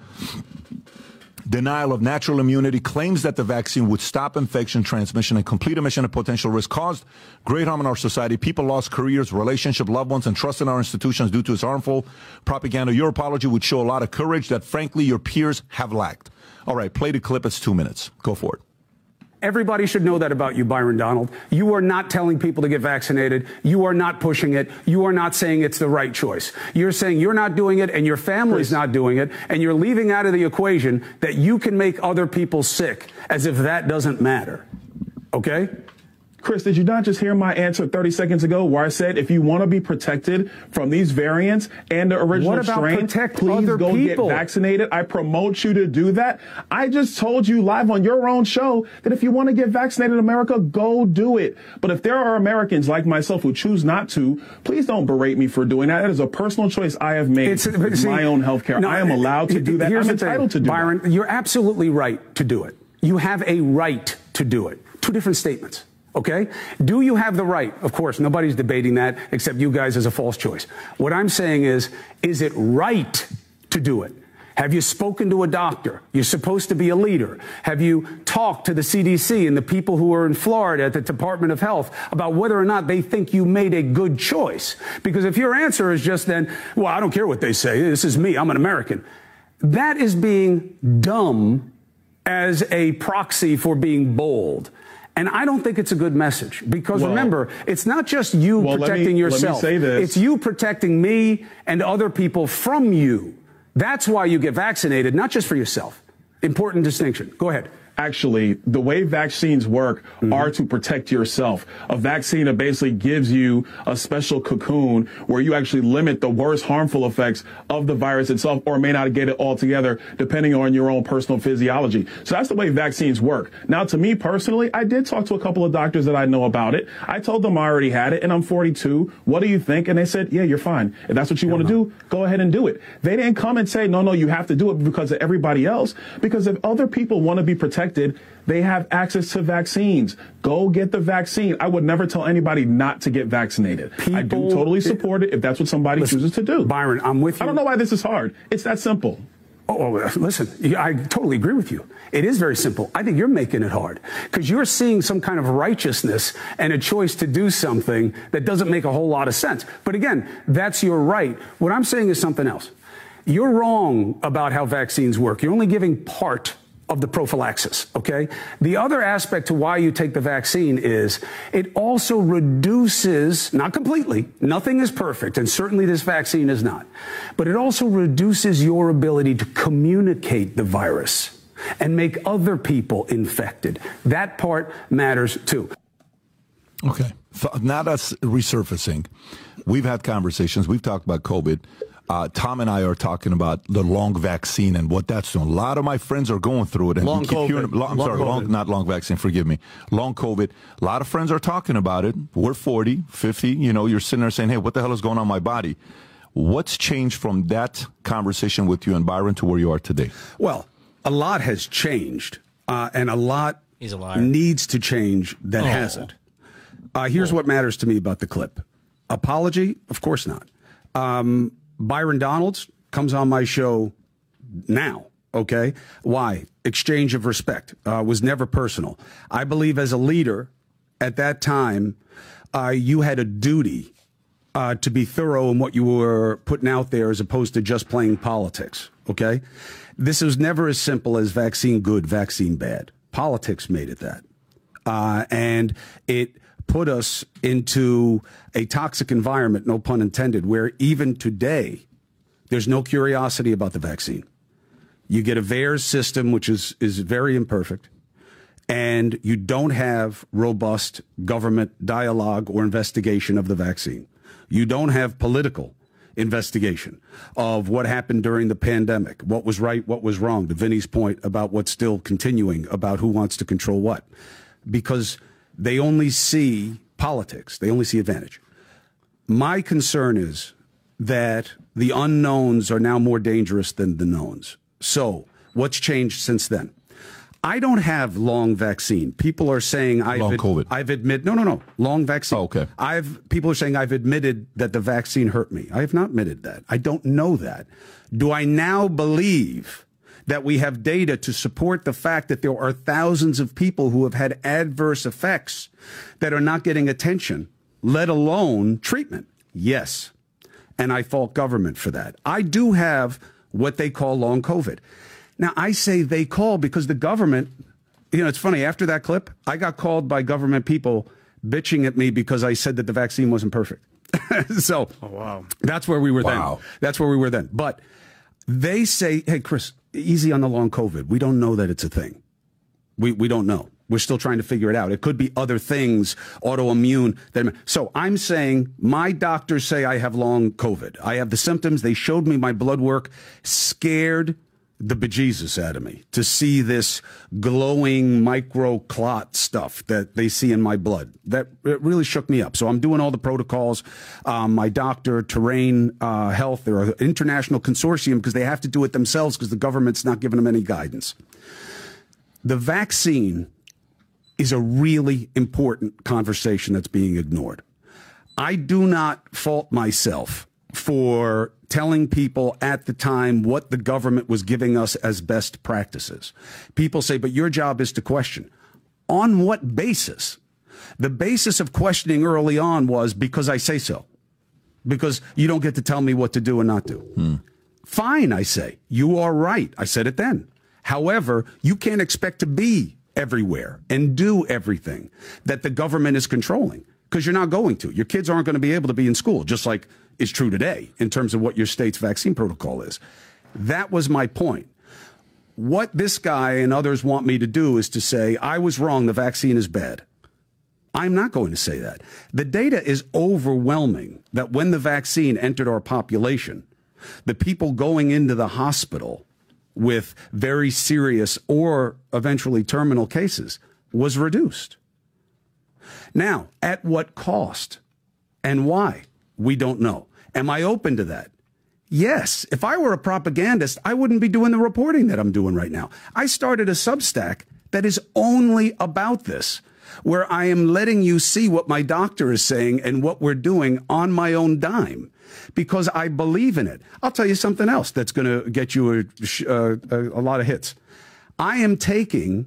denial of natural immunity, claims that the vaccine would stop infection transmission and complete omission of potential risk, caused great harm in our society. People lost careers, relationships, loved ones, and trust in our institutions due to its harmful propaganda. Your apology would show a lot of courage that, frankly, your peers have lacked. All right, play the clip. It's two minutes. Go for it. Everybody should know that about you, Byron Donald. You are not telling people to get vaccinated. You are not pushing it. You are not saying it's the right choice. You're saying you're not doing it and your family's Please. not doing it, and you're leaving out of the equation that you can make other people sick, as if that doesn't matter. Okay? Chris, did you not just hear my answer thirty seconds ago where I said if you want to be protected from these variants and the original What about strain, protect please other go people? get vaccinated. I promote you to do that. I just told you live on your own show that if you want to get vaccinated in America, go do it. But if there are Americans like myself who choose not to, please don't berate me for doing that. That is a personal choice I have made. It's, with see, my own health care. no, I am allowed to do that. Here's I'm the entitled thing, to do Byron, that. you're absolutely right to do it. You have a right to do it. Two different statements. Okay? Do you have the right? Of course, nobody's debating that except you guys as a false choice. What I'm saying is, is it right to do it? Have you spoken to a doctor? You're supposed to be a leader. Have you talked to the C D C and the people who are in Florida at the Department of Health about whether or not they think you made a good choice? Because if your answer is just then, well, I don't care what they say. This is me. I'm an American. That is being dumb as a proxy for being bold. And I don't think it's a good message because, well, remember, it's not just you well, protecting let me, yourself. Let me say this. It's you protecting me and other people from you. That's why you get vaccinated, not just for yourself. Important distinction. Go ahead. Actually, the way vaccines work mm-hmm. are to protect yourself. A vaccine that basically gives you a special cocoon where you actually limit the worst harmful effects of the virus itself, or may not get it altogether, depending on your own personal physiology. So that's the way vaccines work. Now, to me personally, I did talk to a couple of doctors that I know about it. I told them I already had it, and I'm forty-two. What do you think? And they said, yeah, you're fine. If that's what you want to do, go ahead and do it. They didn't come and say, no, no, you have to do it because of everybody else. Because if other people want to be protected, they have access to vaccines. Go get the vaccine. I would never tell anybody not to get vaccinated. People, I do totally support it if that's what somebody listen, chooses to do. Byron, I'm with you. I don't know why this is hard. It's that simple. Oh, listen, I totally agree with you. It is very simple. I think you're making it hard because you're seeing some kind of righteousness and a choice to do something that doesn't make a whole lot of sense. But again, that's your right. What I'm saying is something else. You're wrong about how vaccines work. You're only giving part of the prophylaxis, okay? The other aspect to why you take the vaccine is it also reduces, not completely, nothing is perfect, and certainly this vaccine is not, but it also reduces your ability to communicate the virus and make other people infected. That part matters too. Okay. Not us resurfacing. We've had conversations. We've talked about COVID. Uh, Tom and I are talking about the long vaccine and what that's doing. A lot of my friends are going through it. And long we keep COVID. Hearing, long, I'm long sorry, COVID. long, not long vaccine, forgive me. Long COVID. A lot of friends are talking about it. We're forty, fifty. You know, you're sitting there saying, hey, what the hell is going on in my body? What's changed from that conversation with you and Byron to where you are today? Well, a lot has changed, uh, and a lot He's a liar. needs to change that Oh. hasn't. Uh, here's oh. what matters to me about the clip. Apology? Of course not. Um, Byron Donalds comes on my show now, okay? Why? Exchange of respect. Uh, was never personal. I believe as a leader at that time, uh, you had a duty uh, to be thorough in what you were putting out there as opposed to just playing politics, okay? This was never as simple as vaccine good, vaccine bad. Politics made it that. Uh, and it put us into a toxic environment, no pun intended, where even today, there's no curiosity about the vaccine. You get a V A E R S system, which is, is very imperfect, and you don't have robust government dialogue or investigation of the vaccine. You don't have political investigation of what happened during the pandemic, what was right, what was wrong, to Vinny's point about what's still continuing about who wants to control what, because they only see politics. They only see advantage. My concern is that the unknowns are now more dangerous than the knowns. So what's changed since then? I don't have long vaccine. People are saying I've long ad- COVID. I've admitted no, no, no, long vaccine. Oh, okay. I've people are saying I've admitted that the vaccine hurt me. I have not admitted that. I don't know that. Do I now believe that we have data to support the fact that there are thousands of people who have had adverse effects that are not getting attention, let alone treatment? Yes. And I fault government for that. I do have what they call long COVID. Now, I say they call because the government, you know, it's funny. After that clip, I got called by government people bitching at me because I said that the vaccine wasn't perfect. So oh, wow. That's where we were Wow. then. That's where we were then. But they say, hey, Chris, easy on the long COVID. We don't know that it's a thing. We we don't know. We're still trying to figure it out. It could be other things, autoimmune. That, so I'm saying my doctors say I have long COVID. I have the symptoms. They showed me my blood work, scared the bejesus out of me to see this glowing micro clot stuff that they see in my blood. That it really shook me up. So I'm doing all the protocols. Um, my doctor, Terrain uh, Health, they're an international consortium because they have to do it themselves because the government's not giving them any guidance. The vaccine is a really important conversation that's being ignored. I do not fault myself for telling people at the time what the government was giving us as best practices. People say, but your job is to question. On what basis? The basis of questioning early on was because I say so. Because you don't get to tell me what to do and not do. Hmm. Fine, I say. You are right. I said it then. However, you can't expect to be everywhere and do everything that the government is controlling because you're not going to. Your kids aren't going to be able to be in school, just like is true today in terms of what your state's vaccine protocol is. That was my point. What this guy and others want me to do is to say, I was wrong, the vaccine is bad. I'm not going to say that. The data is overwhelming that when the vaccine entered our population, the people going into the hospital with very serious or eventually terminal cases was reduced. Now, at what cost and why? We don't know. Am I open to that? Yes. If I were a propagandist, I wouldn't be doing the reporting that I'm doing right now. I started a Substack that is only about this, where I am letting you see what my doctor is saying and what we're doing on my own dime, because I believe in it. I'll tell you something else that's going to get you a, a, a lot of hits. I am taking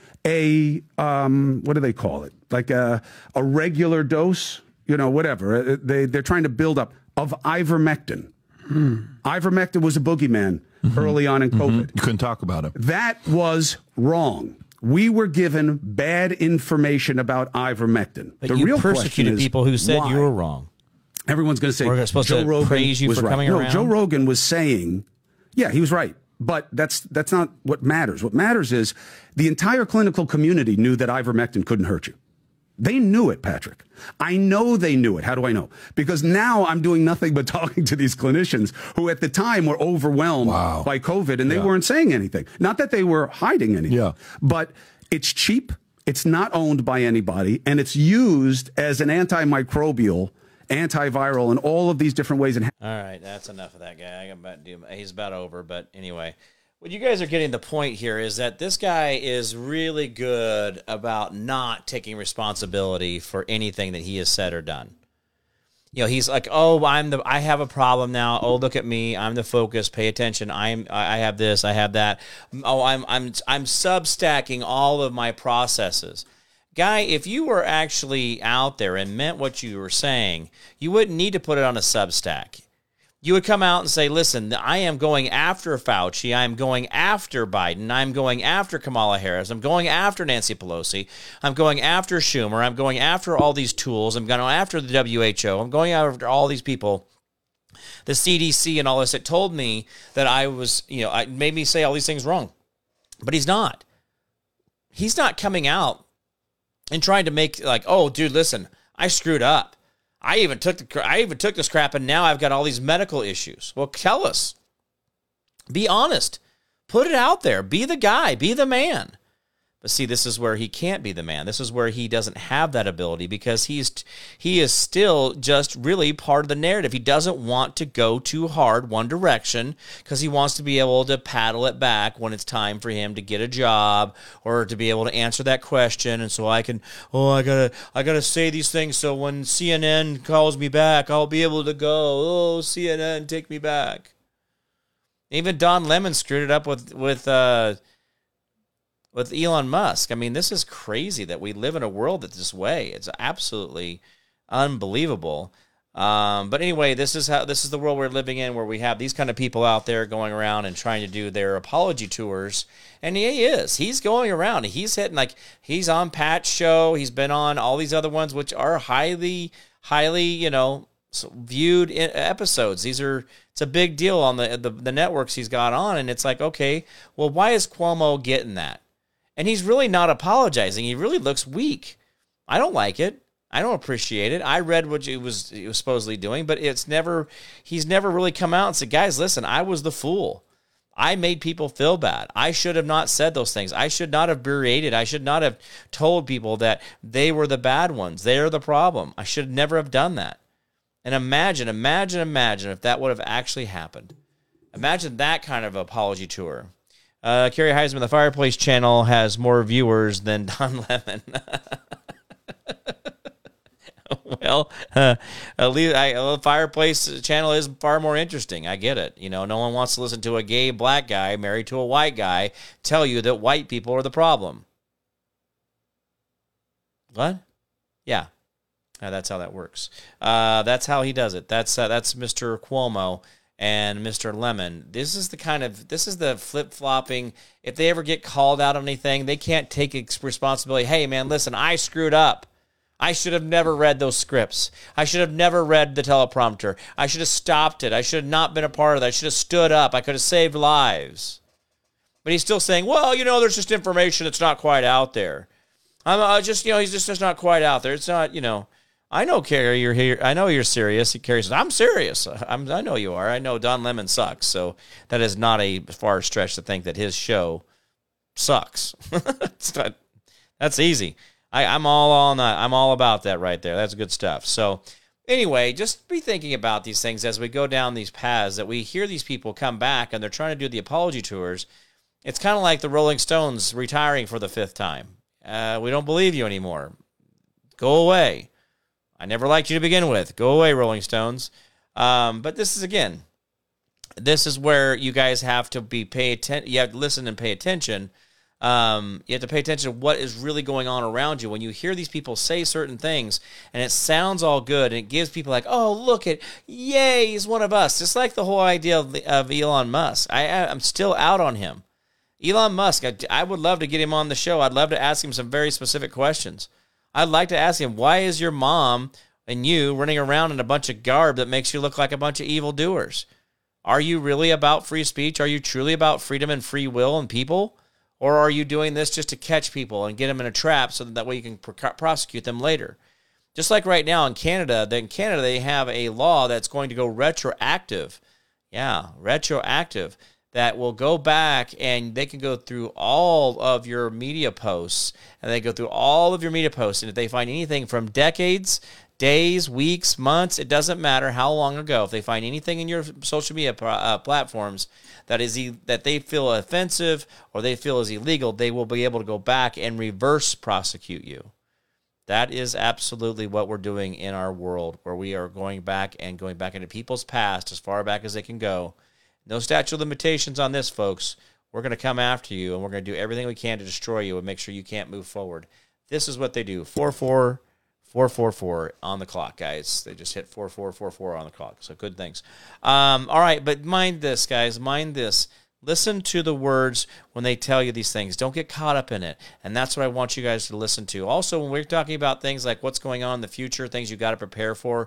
a, um, what do they call it? Like a, a regular dose, you know, whatever. They, they're trying to build up of ivermectin. Hmm. Ivermectin was a boogeyman mm-hmm. early on in COVID. Mm-hmm. You couldn't talk about it. That was wrong. We were given bad information about ivermectin. But the you real persecuted question is, people who said why? you were wrong. Everyone's going to say We're supposed Joe to Rogan praise you was for right. coming no, around? Joe Rogan was saying, yeah, he was right. But that's that's not what matters. What matters is the entire clinical community knew that ivermectin couldn't hurt you. They knew it, Patrick. I know they knew it. How do I know? Because now I'm doing nothing but talking to these clinicians who at the time were overwhelmed Wow. by COVID and they Yeah. weren't saying anything. Not that they were hiding anything, Yeah. but it's cheap. It's not owned by anybody, and it's used as an antimicrobial, antiviral, in all of these different ways. And All right, that's enough of that guy. I'm about to do, he's about over, but anyway. What you guys are getting the point here is that this guy is really good about not taking responsibility for anything that he has said or done. You know, he's like, "Oh, I'm the I have a problem now. Oh, look at me. I'm the focus. Pay attention. I'm I have this, I have that. Oh, I'm I'm I'm substacking all of my processes." Guy, if you were actually out there and meant what you were saying, you wouldn't need to put it on a Substack. You would come out and say, listen, I am going after Fauci. I'm going after Biden. I'm going after Kamala Harris. I'm going after Nancy Pelosi. I'm going after Schumer. I'm going after all these tools. I'm going after the W H O. I'm going after all these people, the C D C and all this. It told me that I was, you know, it made me say all these things wrong. But he's not. he's not coming out and trying to make like, oh, dude, listen, I screwed up. I even took the I even took this crap, and now I've got all these medical issues. Well, tell us. Be honest. Put it out there. Be the guy. Be the man. But see, this is where he can't be the man. This is where he doesn't have that ability because he's he is still just really part of the narrative. He doesn't want to go too hard one direction because he wants to be able to paddle it back when it's time for him to get a job or to be able to answer that question. And so I can, oh, I gotta, I gotta say these things so when C N N calls me back, I'll be able to go. Oh, C N N, take me back. Even Don Lemon screwed it up with with. Uh, With Elon Musk. I mean, this is crazy that we live in a world that's this way. It's absolutely unbelievable. Um, but anyway, this is how this is the world we're living in, where we have these kind of people out there going around and trying to do their apology tours. And he is. He's going around. He's hitting like he's on Pat's show. He's been on all these other ones, which are highly, highly, you know, viewed episodes. These are it's a big deal on the, the the networks he's got on. And it's like, okay, well, why is Cuomo getting that? And he's really not apologizing. He really looks weak. I don't like it. I don't appreciate it. I read what he was, he was supposedly doing, but it's never, he's never really come out and said, guys, listen, I was the fool. I made people feel bad. I should have not said those things. I should not have berated. I should not have told people that they were the bad ones. They're the problem. I should never have done that. And imagine, imagine, imagine if that would have actually happened. Imagine that kind of apology tour. Uh, Kerry Heisman, the Fireplace Channel has more viewers than Don Lemon. Well, uh, at least I, uh, the Fireplace Channel is far more interesting. I get it. You know, no one wants to listen to a gay black guy married to a white guy tell you that white people are the problem. What? Yeah, uh, that's how that works. Uh, that's how he does it. That's uh, that's Mister Cuomo. And Mister Lemon, this is the kind of, this is the flip-flopping. If they ever get called out on anything, they can't take responsibility. Hey, man, listen, I screwed up. I should have never read those scripts. I should have never read the teleprompter. I should have stopped it. I should have not been a part of that. I should have stood up. I could have saved lives. But he's still saying, well, you know, there's just information that's not quite out there. I'm uh, just, you know, he's just, just not quite out there. It's not, you know. I know, Kerry, you're here. I know you're serious. Kerry says, I'm serious. I'm, I know you are. I know Don Lemon sucks. So that is not a far stretch to think that his show sucks. It's not, that's easy. I, I'm all on that. I'm all about that right there. That's good stuff. So anyway, just be thinking about these things as we go down these paths, that we hear these people come back and they're trying to do the apology tours. It's kind of like the Rolling Stones retiring for the fifth time. Uh, we don't believe you anymore. Go away. I never liked you to begin with. Go away, Rolling Stones. Um, but this is, again, this is where you guys have to be pay attention. You have to listen and pay attention. Um, you have to pay attention to what is really going on around you. When you hear these people say certain things and it sounds all good and it gives people like, oh, look at, yay, he's one of us. Just like the whole idea of, of Elon Musk. I, I'm still out on him. Elon Musk, I, I would love to get him on the show. I'd love to ask him some very specific questions. I'd like to ask him, why is your mom and you running around in a bunch of garb that makes you look like a bunch of evildoers? Are you really about free speech? Are you truly about freedom and free will and people? Or are you doing this just to catch people and get them in a trap so that, that way you can pr- prosecute them later? Just like right now in Canada, in Canada they have a law that's going to go retroactive. Yeah, retroactive. That will go back and they can go through all of your media posts, and they go through all of your media posts, and if they find anything from decades, days, weeks, months, it doesn't matter how long ago, if they find anything in your social media uh, platforms that is e- that they feel offensive or they feel is illegal, they will be able to go back and reverse prosecute you. That is absolutely what we're doing in our world, where we are going back and going back into people's past as far back as they can go. No statute of limitations on this, folks. We're going to come after you, and we're going to do everything we can to destroy you and make sure you can't move forward. This is what they do. four four four four four on the clock, guys. They just hit four four four four on the clock. So good things. Um, all right, but mind this, guys. Mind this. Listen to the words when they tell you these things. Don't get caught up in it. And that's what I want you guys to listen to. Also, when we're talking about things like what's going on in the future, things you got to prepare for,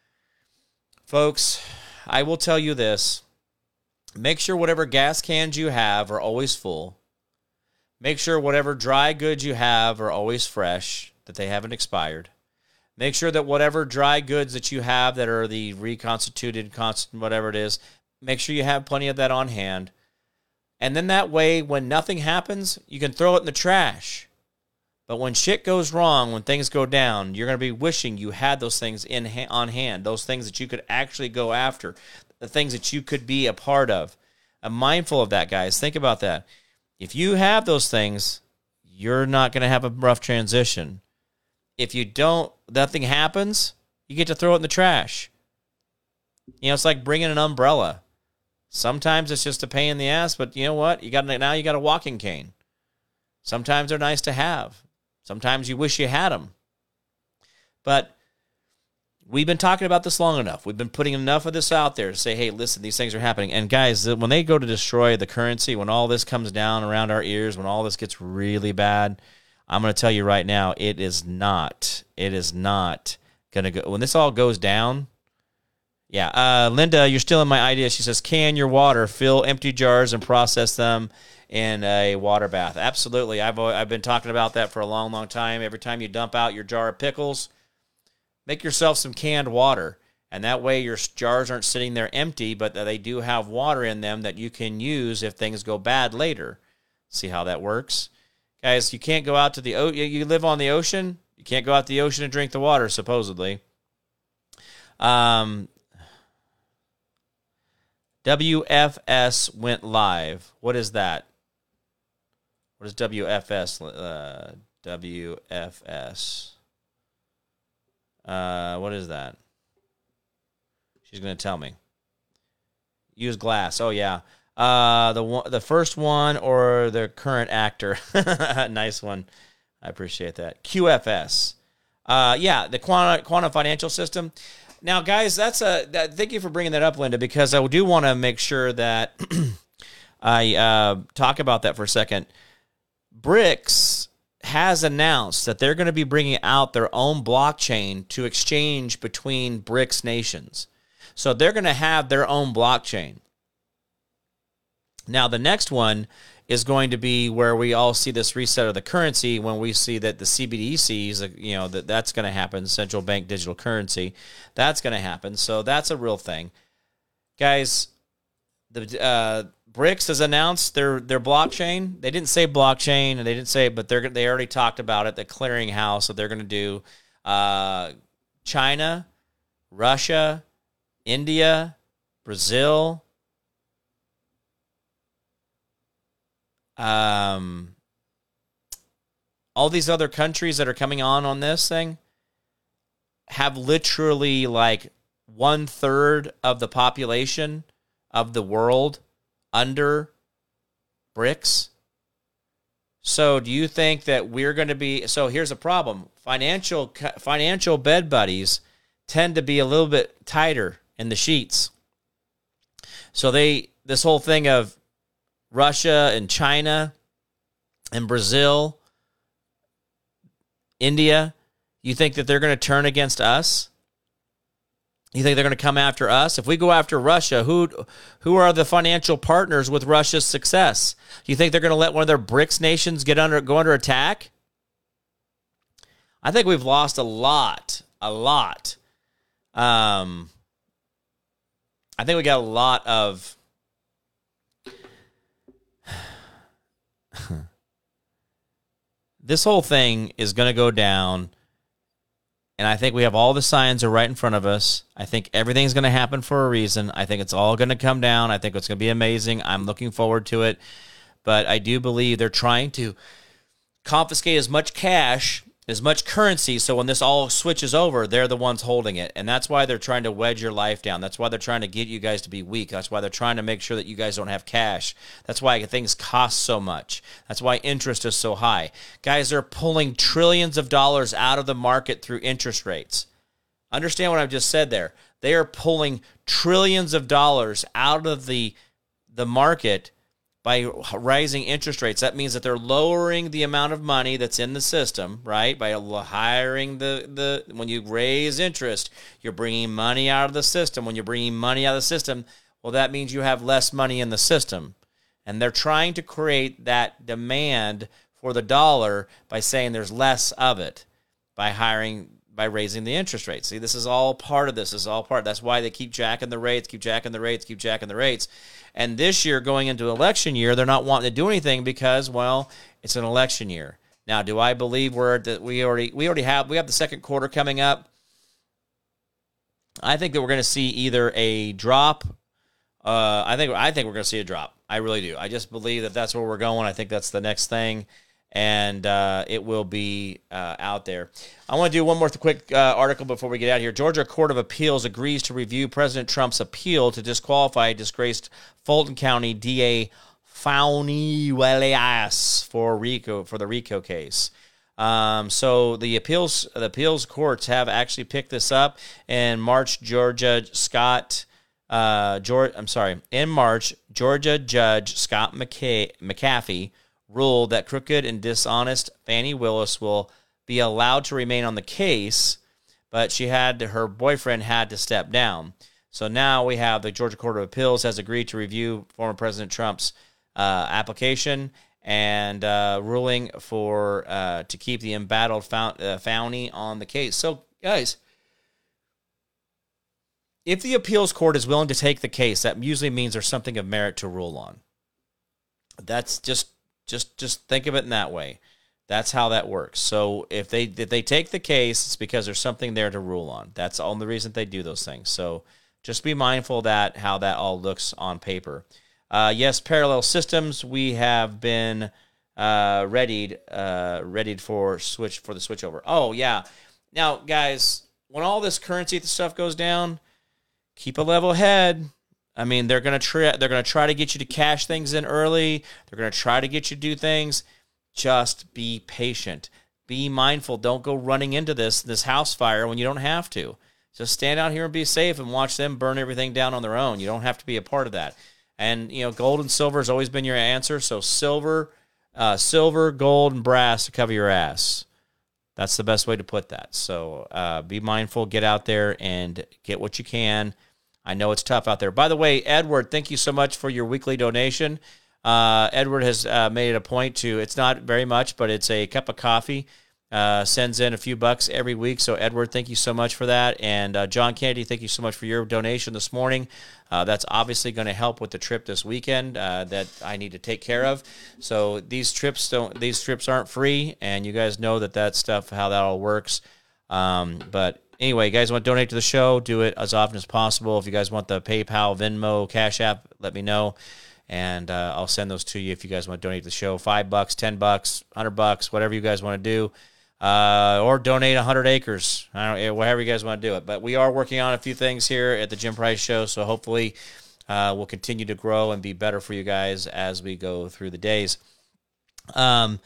folks, I will tell you this. Make sure whatever gas cans you have are always full. Make sure whatever dry goods you have are always fresh, that they haven't expired. Make sure that whatever dry goods that you have that are the reconstituted, constant, whatever it is, make sure you have plenty of that on hand. And then that way, when nothing happens, you can throw it in the trash. But when shit goes wrong, when things go down, you're going to be wishing you had those things in ha- on hand, those things that you could actually go after, the things that you could be a part of. I'm mindful of that, guys. Think about that. If you have those things, you're not going to have a rough transition. If you don't, nothing happens, you get to throw it in the trash. You know, it's like bringing an umbrella. Sometimes it's just a pain in the ass, but you know what? You got now you got a walking cane. Sometimes they're nice to have. Sometimes you wish you had them. But we've been talking about this long enough. We've been putting enough of this out there to say, hey, listen, these things are happening. And guys, when they go to destroy the currency, when all this comes down around our ears, when all this gets really bad, I'm going to tell you right now, it is not. It is not going to go. When this all goes down, yeah. Uh, Linda, you're stealing my idea. She says, can your water, fill empty jars and process them in a water bath. Absolutely. I've I've been talking about that for a long, long time. Every time you dump out your jar of pickles, make yourself some canned water. And that way your jars aren't sitting there empty, but they do have water in them that you can use if things go bad later. See how that works? Guys, you can't go out to the ocean. You live on the ocean. You can't go out to the ocean and drink the water, supposedly. Um, W F S went live. What is that? What is W F S? Uh, W F S. Uh, what is that? She's going to tell me. Use glass. Oh, yeah. Uh, the one, the first one or the current actor. Nice one. I appreciate that. Q F S. Uh, yeah, the quantum, quantum financial system. Now, guys, that's a. That, thank you for bringing that up, Linda, because I do want to make sure that I uh, talk about that for a second. BRICS has announced that they're going to be bringing out their own blockchain to exchange between BRICS nations. So they're going to have their own blockchain. Now, the next one is going to be where we all see this reset of the currency when we see that the C B D Cs, you know, that that's going to happen, central bank digital currency, that's going to happen. So that's a real thing. Guys, the uh, BRICS has announced their their blockchain. They didn't say blockchain, and they didn't say, but they're they already talked about it, the clearinghouse that they're going to do. Uh, China, Russia, India, Brazil, um, all these other countries that are coming on on this thing have literally like one third of the population of the world under BRICS. So do you think that we're going to be, so here's a problem. Financial financial bed buddies tend to be a little bit tighter in the sheets. So they, this whole thing of Russia and China and Brazil, India, you think that they're going to turn against us? You think they're going to come after us? If we go after Russia, who who are the financial partners with Russia's success? Do you think they're going to let one of their BRICS nations get under go under attack? I think we've lost a lot, a lot. Um, I think we got a lot of this whole thing is going to go down. And I think we have all the signs are right in front of us. I think everything's going to happen for a reason. I think it's all going to come down. I think it's going to be amazing. I'm looking forward to it. But I do believe they're trying to confiscate as much cash, as much currency, so when this all switches over, they're the ones holding it. And that's why they're trying to wedge your life down. That's why they're trying to get you guys to be weak. That's why they're trying to make sure that you guys don't have cash. That's why things cost so much. That's why interest is so high. Guys, they're pulling trillions of dollars out of the market through interest rates. Understand what I've just said there. They are pulling trillions of dollars out of the, the market by rising interest rates. That means that they're lowering the amount of money that's in the system, right? By hiring the, the when you raise interest, you're bringing money out of the system. When you're bringing money out of the system, well, that means you have less money in the system. And they're trying to create that demand for the dollar by saying there's less of it, by hiring, by raising the interest rates. See, this is all part of this. This is all part. That's why they keep jacking the rates, keep jacking the rates, keep jacking the rates. And this year, going into election year, they're not wanting to do anything because, well, it's an election year. Now, do I believe we're that we already we already have we have the second quarter coming up? I think that we're going to see either a drop. Uh, I think I think we're going to see a drop. I really do. I just believe that that's where we're going. I think that's the next thing, and uh, it will be uh, out there. I want to do one more quick uh, article before we get out of here. Georgia Court of Appeals agrees to review President Trump's appeal to disqualify disgraced Fulton County D A Fauci Wells for RICO for the RICO case. Um, so the appeals the appeals courts have actually picked this up in March. Georgia Scott, uh, George, I'm sorry, in March, Georgia Judge Scott McKay, McAfee ruled that crooked and dishonest Fani Willis will be allowed to remain on the case, but she had to, her boyfriend had to step down. So now we have the Georgia Court of Appeals has agreed to review former President Trump's uh, application and uh, ruling for uh, to keep the embattled Fauci uh, Fauci on the case. So, guys, if the appeals court is willing to take the case, that usually means there's something of merit to rule on. That's just just just think of it in that way. That's how that works. So if they if they take the case, it's because there's something there to rule on. That's the only reason they do those things. So just be mindful of that, how that all looks on paper. Uh, yes, parallel systems. We have been uh, readied, uh, readied for switch for the switchover. Oh yeah. Now, guys, when all this currency stuff goes down, keep a level head. I mean, they're gonna try. They're gonna try to get you to cash things in early. They're gonna try to get you to do things. Just be patient. Be mindful. Don't go running into this this house fire when you don't have to. Just stand out here and be safe and watch them burn everything down on their own. You don't have to be a part of that. And, you know, gold and silver has always been your answer. So silver, uh, silver, gold, and brass to cover your ass. That's the best way to put that. So uh, be mindful. Get out there and get what you can. I know it's tough out there. By the way, Edward, thank you so much for your weekly donation. Uh, Edward has uh, made it a point to, it's not very much, but it's a cup of coffee. Uh, sends in a few bucks every week. So, Edward, thank you so much for that. And uh, John Kennedy, thank you so much for your donation this morning. Uh, that's obviously going to help with the trip this weekend uh, that I need to take care of. So these trips don't, these trips aren't free, and you guys know that that stuff, how that all works. Um, but anyway, you guys want to donate to the show, do it as often as possible. If you guys want the PayPal, Venmo, Cash App, let me know. And uh, I'll send those to you if you guys want to donate to the show. Five bucks, ten bucks, hundred bucks, whatever you guys want to do. Uh, or donate one hundred acres. I don't know, whatever you guys want to do it. But we are working on a few things here at the Jim Price Show, so hopefully uh, we'll continue to grow and be better for you guys as we go through the days. Um,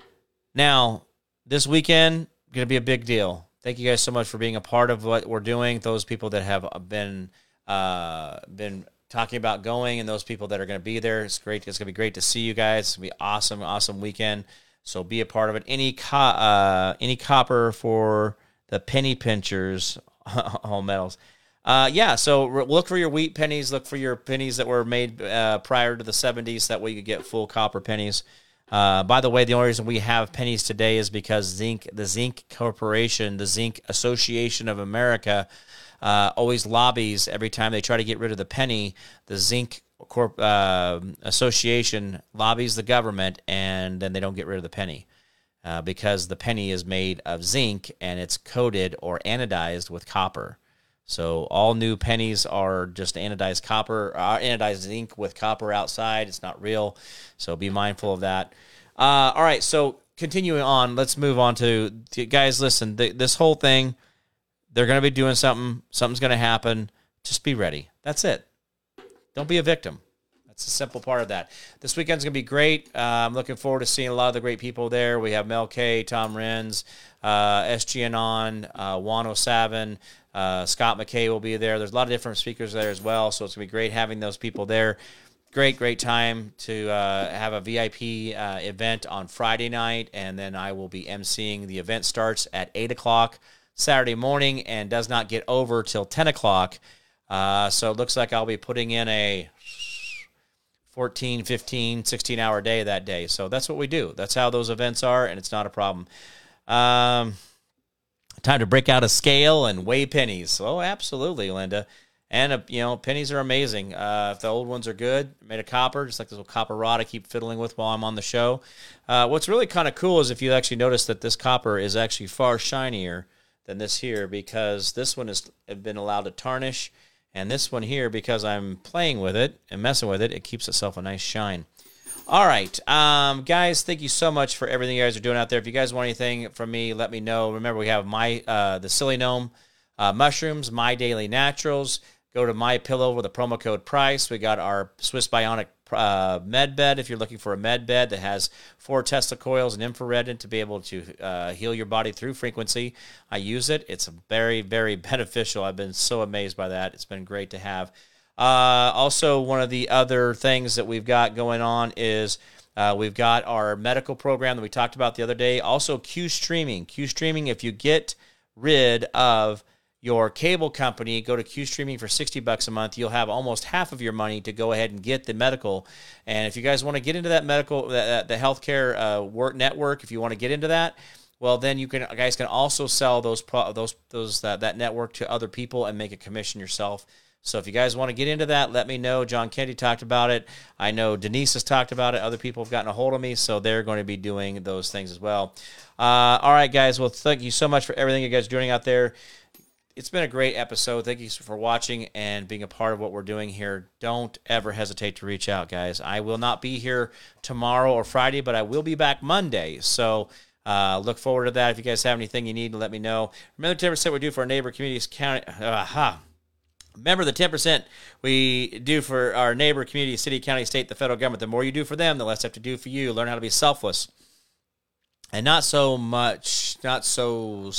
now, this weekend, going to be a big deal. Thank you guys so much for being a part of what we're doing. Those people that have been uh, been talking about going and those people that are going to be there. It's great. It's going to be great to see you guys. It's going to be awesome, awesome weekend. So be a part of it. Any co- uh, any copper for the penny pinchers, all metals. Uh, yeah, so re- look for your wheat pennies. Look for your pennies that were made uh, prior to the seventies. That way you could get full copper pennies. Uh, by the way, the only reason we have pennies today is because Zinc, the Zinc Corporation, the Zinc Association of America, uh, always lobbies every time they try to get rid of the penny. The Zinc Corp, uh, Association lobbies the government, and then they don't get rid of the penny uh, because the penny is made of zinc and it's coated or anodized with copper. So all new pennies are just anodized copper, uh, anodized zinc with copper outside. It's not real, so be mindful of that. Uh, all right, so continuing on, let's move on to, to guys. Listen, th- this whole thing, they're going to be doing something. Something's going to happen. Just be ready. That's it. Don't be a victim. That's a simple part of that. This weekend's going to be great. Uh, I'm looking forward to seeing a lot of the great people there. We have Mel K, Tom Renz, uh, S G N on, uh, Juan O'Savin, uh, Scott McKay will be there. There's a lot of different speakers there as well, so it's going to be great having those people there. Great, great time to uh, have a V I P uh, event on Friday night, and then I will be emceeing. The event starts at eight o'clock Saturday morning and does not get over till ten o'clock. Uh, so it looks like I'll be putting in a fourteen, fifteen, sixteen hour day that day. So that's what we do. That's how those events are, and it's not a problem. Um, time to break out a scale and weigh pennies. Oh, absolutely, Linda. And, uh, you know, pennies are amazing. Uh, if the old ones are good, made of copper, just like this little copper rod I keep fiddling with while I'm on the show. Uh, what's really kind of cool is if you actually notice that this copper is actually far shinier than this here, because this one has been allowed to tarnish, and this one here, because I'm playing with it and messing with it, it keeps itself a nice shine. All right, um, guys, thank you so much for everything you guys are doing out there. If you guys want anything from me, let me know. Remember, we have my uh, the Silly Gnome uh, mushrooms, My Daily Naturals. Go to MyPillow with a promo code PRICE. We got our Swiss Bionic uh, med bed if you're looking for a med bed that has four Tesla coils and infrared in to be able to uh, heal your body through frequency. I use it. It's very, very beneficial. I've been so amazed by that. It's been great to have. Uh, also, one of the other things that we've got going on is uh, we've got our medical program that we talked about the other day. Also, Q Streaming. Q Streaming, if you get rid of your cable company, go to Q Streaming for sixty bucks a month. You'll have almost half of your money to go ahead and get the medical. And if you guys want to get into that medical, the, the healthcare uh, work network, if you want to get into that, well, then you can guys can also sell those pro, those those uh, that network to other people and make a commission yourself. So if you guys want to get into that, let me know. John Kennedy talked about it. I know Denise has talked about it. Other people have gotten a hold of me, so they're going to be doing those things as well. Uh, all right, guys. Well, thank you so much for everything you guys are doing out there. It's been a great episode. Thank you for watching and being a part of what we're doing here. Don't ever hesitate to reach out, guys. I will not be here tomorrow or Friday, but I will be back Monday. So uh, look forward to that. If you guys have anything you need, let me know. Remember the ten percent we do for our neighbor communities, county. Aha. Remember the ten percent we do for our neighbor community, city, county, state, the federal government. The more you do for them, the less they have to do for you. Learn how to be selfless. And not so much, not so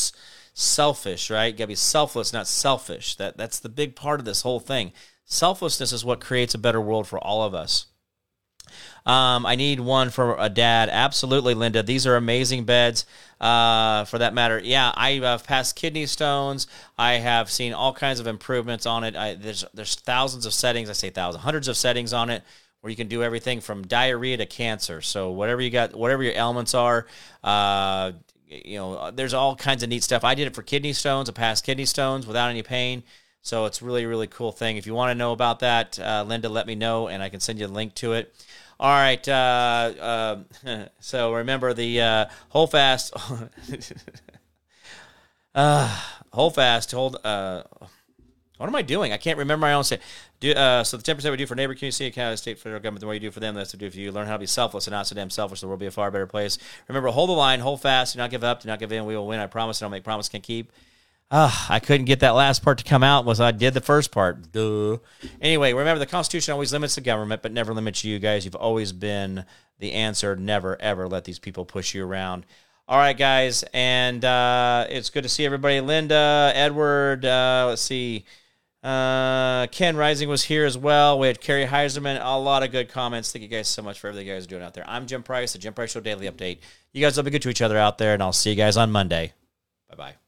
selfish, right? You gotta be selfless, not selfish. That that's the big part of this whole thing. Selflessness is what creates a better world for all of us. Um, I need one for a dad. Absolutely, Linda. These are amazing beds. Uh, for that matter, yeah, I have passed kidney stones. I have seen all kinds of improvements on it. I, there's there's thousands of settings. I say thousands, hundreds of settings on it, where you can do everything from diarrhea to cancer. So whatever you got, whatever your ailments are. Uh, You know, there's all kinds of neat stuff. I did it for kidney stones, I passed kidney stones without any pain. So it's really, really cool thing. If you want to know about that, uh, Linda, let me know, and I can send you a link to it. All right. Uh, uh, so remember the uh, hold fast. uh, hold fast. Hold. Uh, what am I doing? I can't remember my own state. Do, uh, so the ten percent we do for neighbor, community, city, county, state, federal government, the more you do for them, that's what they do for you. Learn how to be selfless and not so damn selfish. The world will be a far better place. Remember, hold the line, hold fast, do not give up, do not give in. We will win. I promise. I don't make promises, can't keep. Uh, I couldn't get that last part to come out. Was I did the first part. Duh. Anyway, remember, the Constitution always limits the government, but never limits you guys. You've always been the answer. Never, ever let these people push you around. All right, guys, and uh, it's good to see everybody. Linda, Edward, uh, let's see. Uh, Ken Rising was here as well. We had Carrie Heiserman. A lot of good comments. Thank you guys so much for everything you guys are doing out there. I'm Jim Price, the Jim Price Show Daily Update. You guys will be good to each other out there, and I'll see you guys on Monday. Bye-bye.